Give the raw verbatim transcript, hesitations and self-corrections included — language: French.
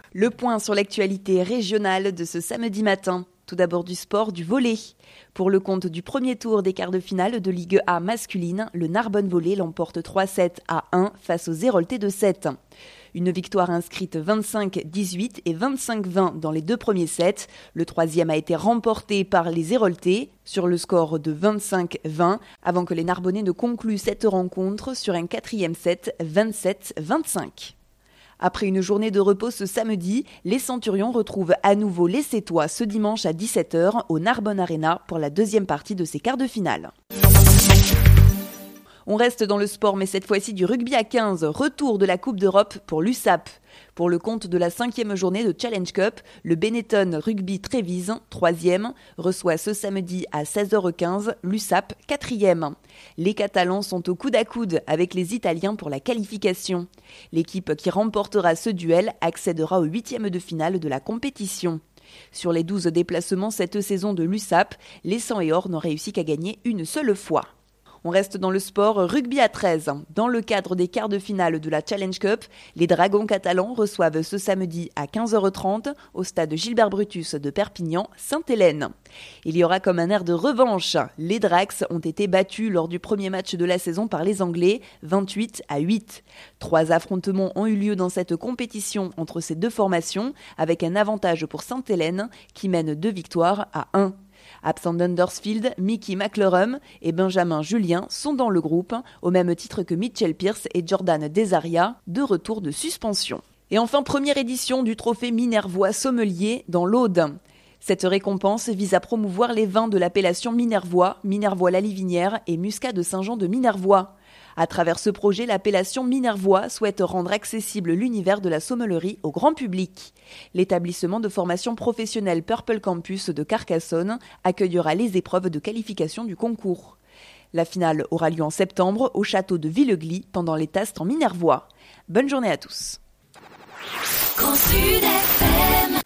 Le point sur l'actualité régionale de ce samedi matin. Tout d'abord du sport, du volley. Pour le compte du premier tour des quarts de finale de Ligue A masculine, le Narbonne Volley l'emporte trois sept à un face aux Héroltais de Sète. Une victoire inscrite vingt-cinq dix-huit et vingt-cinq vingt dans les deux premiers sets. Le troisième a été remporté par les Héroltais sur le score de vingt-cinq vingt avant que les Narbonnais ne concluent cette rencontre sur un quatrième set vingt-sept vingt-cinq. Après une journée de repos ce samedi, les Centurions retrouvent à nouveau les Sétois ce dimanche à dix-sept heures au Narbonne Arena pour la deuxième partie de ces quarts de finale. On reste dans le sport, mais cette fois-ci du rugby à quinze, retour de la Coupe d'Europe pour l'U S A P. Pour le compte de la cinquième journée de Challenge Cup, le Benetton Rugby Trévise, troisième, reçoit ce samedi à seize heures quinze l'U S A P, quatrième. Les Catalans sont au coude à coude avec les Italiens pour la qualification. L'équipe qui remportera ce duel accédera au huitième de finale de la compétition. Sur les douze déplacements cette saison de l'U S A P, les sang et or n'ont réussi qu'à gagner une seule fois. On reste dans le sport rugby à treize. Dans le cadre des quarts de finale de la Challenge Cup, les Dragons catalans reçoivent ce samedi à quinze heures trente au stade Gilbert Brutus de Perpignan, Sainte-Hélène. Il y aura comme un air de revanche. Les Drax ont été battus lors du premier match de la saison par les Anglais, vingt-huit à huit. Trois affrontements ont eu lieu dans cette compétition entre ces deux formations, avec un avantage pour Sainte-Hélène qui mène deux victoires à un. Absent d'Huddersfield, Mickey McLaren et Benjamin Julien sont dans le groupe, au même titre que Mitchell Pearce et Jordan Desaria, de retour de suspension. Et enfin, première édition du trophée Minervois Sommelier dans l'Aude. Cette récompense vise à promouvoir les vins de l'appellation Minervois, Minervois la Livinière et Muscat de Saint-Jean de Minervois. À travers ce projet, l'appellation Minervois souhaite rendre accessible l'univers de la sommellerie au grand public. L'établissement de formation professionnelle Purple Campus de Carcassonne accueillera les épreuves de qualification du concours. La finale aura lieu en septembre au château de Villegly pendant les tastes en Minervois. Bonne journée à tous.